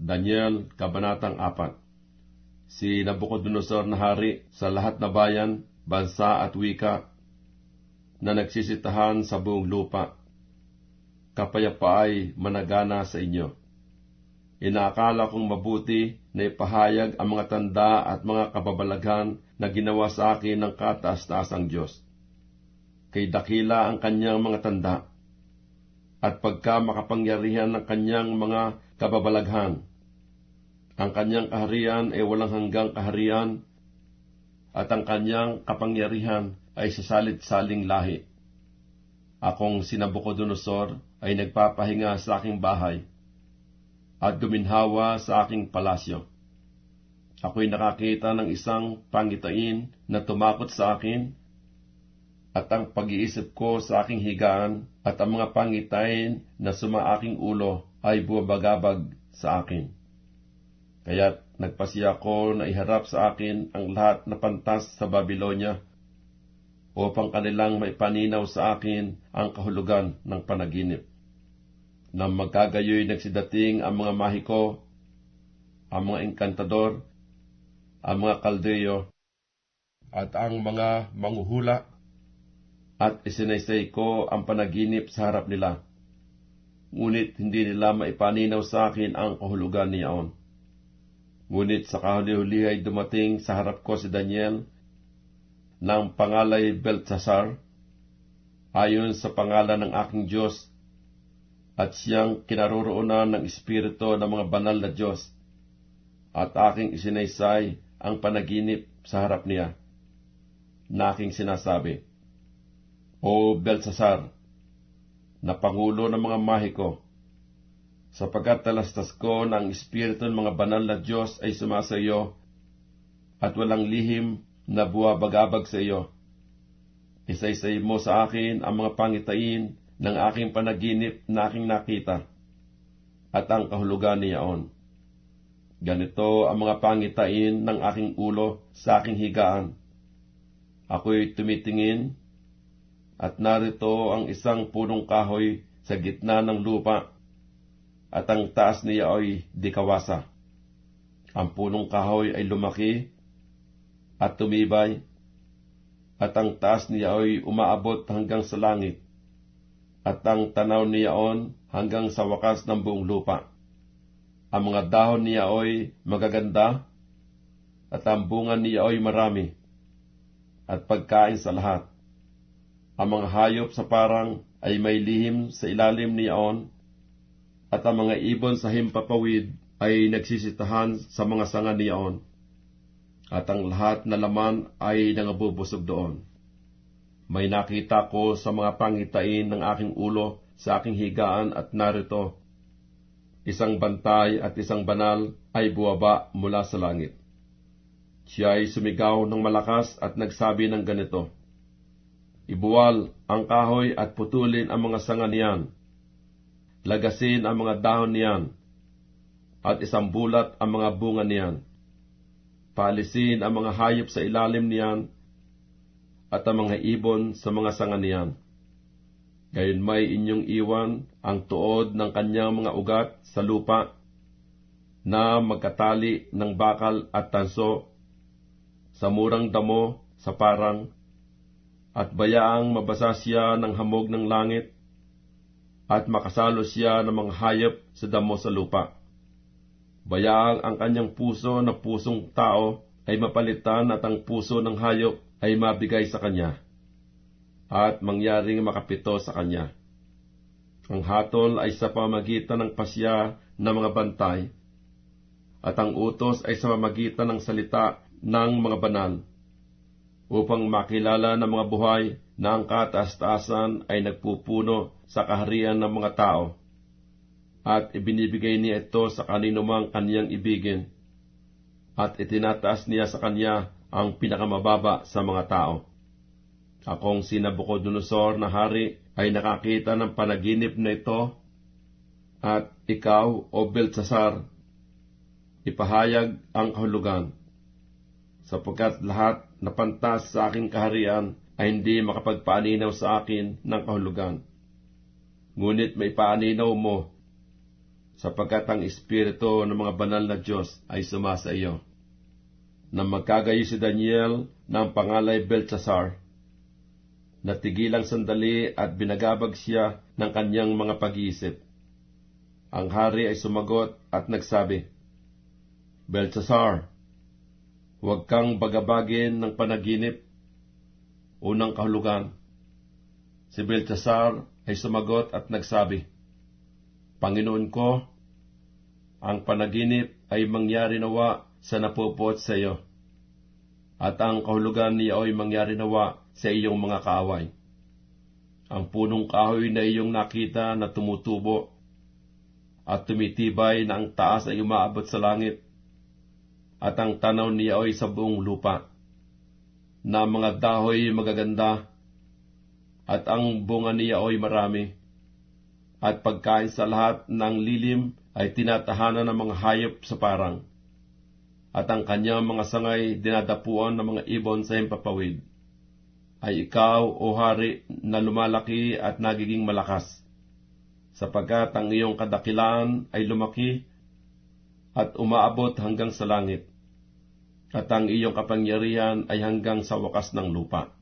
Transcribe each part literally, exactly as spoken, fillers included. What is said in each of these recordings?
Daniel, Kabanatang apat. Si Nabucodonosor na hari sa lahat na bayan, bansa at wika na nagsisitahan sa buong lupa, kapayapaay managana sa inyo. Inaakala kong mabuti na ipahayag ang mga tanda at mga kababalaghan na ginawa sa akin ng kataas-taasang Diyos. Kay dakila ang kanyang mga tanda, at pagka makapangyarihan ng kanyang mga kababalaghan. Ang kanyang kaharian ay walang hanggang kaharian, at ang kanyang kapangyarihan ay sa salit-saling lahi. Akong si Nabucodonosor ay nagpapahinga sa aking bahay, at guminhawa sa aking palasyo. Ako'y nakakita ng isang pangitain na tumakot sa akin, at ang pag-iisip ko sa aking higaan at ang mga pangitain na sumaaking ulo ay buwabagabag sa akin. Kaya't nagpasiya ko na iharap sa akin ang lahat na pantas sa Babilonia, upang kanilang maipaninaw sa akin ang kahulugan ng panaginip. Nang magkagayoy nagsidating ang mga mahiko, ang mga engkantador, ang mga kaldeyo, at ang mga manghuhula, at isinaysay ko ang panaginip sa harap nila. Ngunit hindi nila maipaninaw sa akin ang kahulugan niyaon. Ngunit sa kahuli-huli ay dumating sa harap ko si Daniel, ng pangalay Beltsasar, ayon sa pangalan ng aking Diyos, at siyang kinaroroonan ng Espiritu ng mga banal na Diyos, at aking isinaysay ang panaginip sa harap niya, na aking sinasabi, O Beltsasar, na pangulo ng mga mahiko, sapagkat talastas ko na ang Espiritu ng mga banal na Diyos ay sumasa iyo, at walang lihim na buwabagabag sa iyo. Isaysay mo sa akin ang mga pangitain ng aking panaginip na aking nakita, at ang kahulugan niyaon. Ganito ang mga pangitain ng aking ulo sa aking higaan. Ako'y tumitingin, at narito ang isang punong kahoy sa gitna ng lupa, at ang taas niya ay dikawasa. Ang punong kahoy ay lumaki at tumibay, at ang taas niya ay umaabot hanggang sa langit, at ang tanaw niyaon hanggang sa wakas ng buong lupa. Ang mga dahon niya ay magaganda, at ang bunga niya ay marami, at pagkain sa lahat. Ang mga hayop sa parang ay may lihim sa ilalim niyaon, at ang mga ibon sa himpapawid ay nagsisitahan sa mga sanga niyaon, at ang lahat na laman ay nangabubusog doon. May nakita ko sa mga pangitain ng aking ulo sa aking higaan, at narito, isang bantay at isang banal ay buwaba mula sa langit. Siya ay sumigaw ng malakas at nagsabi ng ganito, Ibuwal ang kahoy at putulin ang mga sanga niyan. Lagasin ang mga dahon niyan, at isang bulat ang mga bunga niyan. Paalisin ang mga hayop sa ilalim niyan, at ang mga ibon sa mga sanga niyan. Gayon may inyong iwan ang tuod ng kanyang mga ugat sa lupa, na magkatali ng bakal at tanso, sa murang damo sa parang, at bayaang mabasa siya ng hamog ng langit, at makasalo siya ng mga hayop sa damo sa lupa. Bayaang ang kanyang puso na pusong tao ay mapalitan, at ang puso ng hayop ay mabigay sa kanya, at mangyaring makapito sa kanya. Ang hatol ay sa pamagitan ng pasya ng mga bantay, at ang utos ay sa pamagitan ng salita ng mga banal, upang makilala ng mga buhay na ang kataas-taasan ay nagpupuno sa kaharian ng mga tao, at ibinibigay niya ito sa kaninumang kaniyang ibigin, at itinataas niya sa kanya ang pinakamababa sa mga tao. Akong si Nabucodonosor na hari ay nakakita ng panaginip na ito, at ikaw, O Beltsasar, ipahayag ang kahulugan, sapagkat lahat na pantas sa aking kaharian ay hindi makapagpaaninaw sa akin ng kahulugan. Ngunit may paaninaw mo sapagkat ang Espiritu ng mga banal na Diyos ay sumasa iyo. Nang magkagayo si Daniel ng pangalay Beltsasar, natigilang sandali at binagabag siya ng kanyang mga pag-iisip. Ang hari ay sumagot at nagsabi, Beltsasar, huwag kang bagabagin ng panaginip. Unang kahulugan. Si Beltsasar ay sumagot at nagsabi, Panginoon ko, ang panaginip ay mangyari nawa sa napupuot sa iyo, at ang kahulugan niya ay mangyari nawa sa iyong mga kaaway. Ang punong kahoy na iyong nakita na tumutubo at tumitibay na ang taas ay umaabot sa langit, at ang tanaw niya ay sa buong lupa, na mga dahoy magaganda, at ang bunga niya ay marami, at pagkain sa lahat ng lilim ay tinatahanan ng mga hayop sa parang, at ang kanyang mga sangay dinadapuan ng mga ibon sa himpapawid. Ay ikaw, o hari, na lumalaki at nagiging malakas, sapagkat ang iyong kadakilaan ay lumaki at umaabot hanggang sa langit, at ang iyong kapangyarihan ay hanggang sa wakas ng lupa.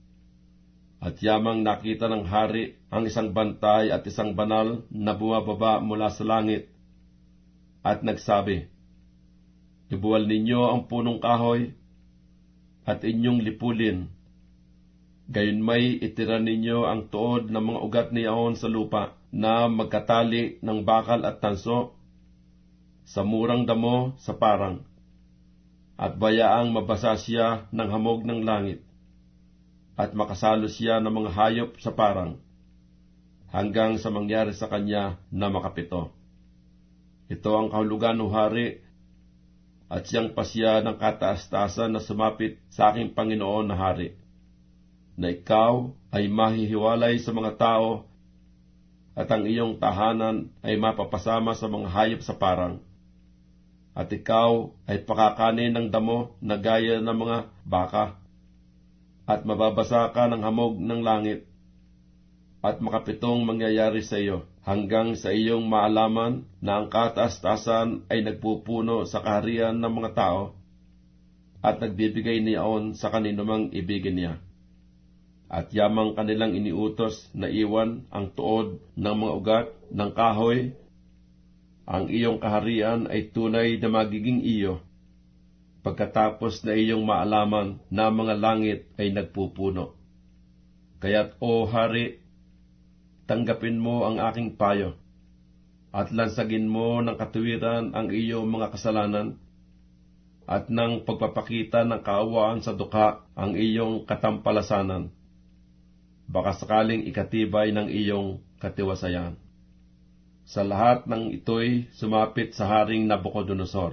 At yamang nakita ng hari ang isang bantay at isang banal na bumababa mula sa langit, at nagsabi, Ibuwal ninyo ang punong kahoy, at inyong lipulin. Gayon may itira ninyo ang tuod ng mga ugat niyaon sa lupa, na magkatali ng bakal at tanso, sa murang damo sa parang, at bayaang mabasa siya ng hamog ng langit, at makasalo siya ng mga hayop sa parang, hanggang sa mangyari sa kanya na makapito. Ito ang kahulugan o hari, at siyang pasya ng kataas-taasan na sumapit sa aking Panginoon na hari, na ikaw ay mahihiwalay sa mga tao, at ang iyong tahanan ay mapapasama sa mga hayop sa parang, at ikaw ay pakakanin ng damo na gaya ng mga baka, at mababasa ka ng hamog ng langit, at makapitong mangyayari sa iyo, hanggang sa iyong maalaman na ang kataas-taasan ay nagpupuno sa kaharian ng mga tao, at nagbibigay niyaon sa kaninumang ibigin niya. At yamang kanilang iniutos na iwan ang tuod ng mga ugat ng kahoy, ang iyong kaharian ay tunay na magiging iyo, pagkatapos na iyong maalaman na mga langit ay nagpupuno. Kaya't, o hari, tanggapin mo ang aking payo, at lansagin mo ng katuwiran ang iyong mga kasalanan, at ng pagpapakita ng kaawaan sa dukha ang iyong katampalasanan, baka sakaling ikatibay ng iyong katiwasayan. Sa lahat ng ito'y sumapit sa Haring Nabucodonosor.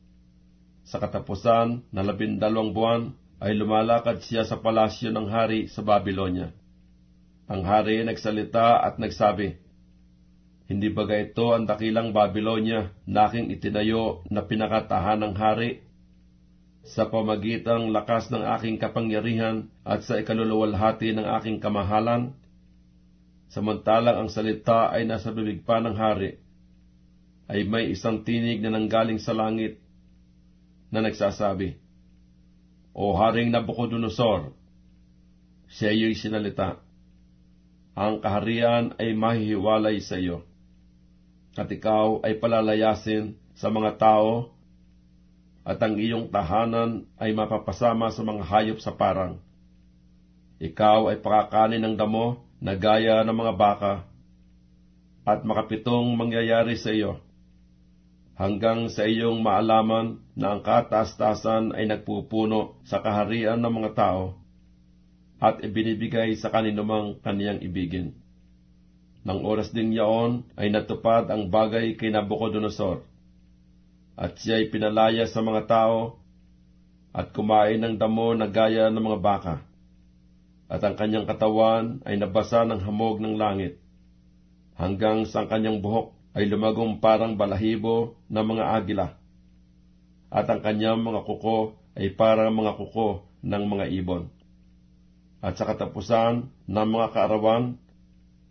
Sa katapusan na labindalawang buwan ay lumalakad siya sa palasyo ng hari sa Babylonia. Ang hari nagsalita at nagsabi, Hindi baga ito ang dakilang Babylonia na aking itinayo na pinakatahan ng hari? Sa pamagitang lakas ng aking kapangyarihan at sa ikaluluwalhati ng aking kamahalan? Samantalang ang salita ay nasa bibig pa ng hari, ay may isang tinig na nanggaling sa langit na nagsasabi, O Haring Nabucodonosor, siya iyo'y sinalita, ang kaharian ay mahihiwalay sa iyo, at ikaw ay palalayasin sa mga tao, at ang iyong tahanan ay mapapasama sa mga hayop sa parang. Ikaw ay pakakanin ng damo na gaya ng mga baka, at makapitong mangyayari sa iyo, hanggang sa iyong maalaman na ang kataas-taasan ay nagpupuno sa kaharian ng mga tao, at ibinibigay sa kaninumang kaniyang ibigin. Nang oras ding yaon ay natupad ang bagay kay Nabucodonosor, at siya'y pinalaya sa mga tao, at kumain ng damo na gaya ng mga baka, at ang kanyang katawan ay nabasa ng hamog ng langit, hanggang sa ang kanyang buhok ay lumagong parang balahibo ng mga agila, at ang kanyang mga kuko ay parang mga kuko ng mga ibon. At sa katapusan ng mga kaarawan,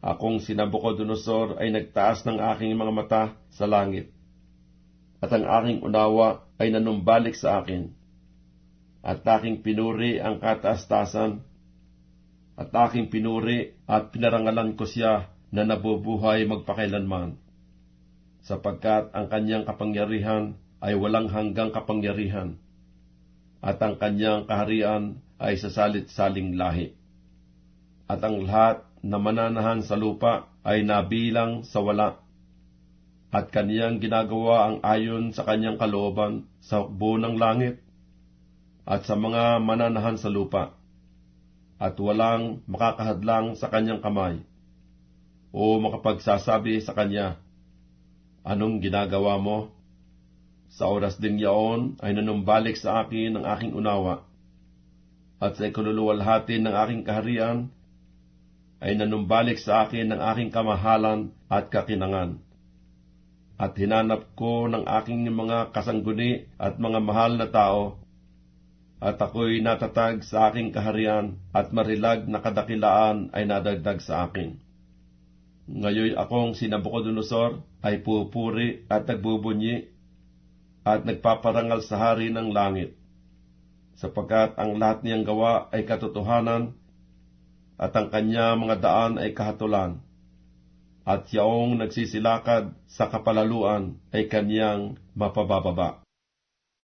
Akong si Nabucodonosor ay nagtaas ng aking mga mata sa langit, at ang aking unawa ay nanumbalik sa akin, at aking pinuri ang kataas-tasan, at aking pinuri at pinarangalan ko siya na nabubuhay magpakailanman, sapagkat ang kanyang kapangyarihan ay walang hanggang kapangyarihan, at ang kanyang kaharian ay sa salit-saling lahi. At ang lahat na mananahan sa lupa ay nabilang sa wala, at kaniyang ginagawa ang ayon sa kanyang kalooban sa hukbo ng langit at sa mga mananahan sa lupa, at walang makakahadlang sa kanyang kamay o makapagsasabi sa kanya, "Anong ginagawa mo?" Sa oras ding yaon ay nanumbalik sa akin ang aking unawa, at sa ikaluluwalhati ng aking kaharian ay nanumbalik sa akin ang aking kamahalan at kakinangan. At hinanap ko ng aking mga kasangguni at mga mahal na tao, at ako'y natatag sa aking kaharian, at marilag na kadakilaan ay nadagdag sa akin. Ngayon akong si Nabucodonosor ay pupuri at nagbubunyi at nagpaparangal sa hari ng langit, sapagkat ang lahat niyang gawa ay katotohanan, at ang kanya mga daan ay kahatulan, at yaong nagsisilakad sa kapalaluan ay kanyang mapabababa.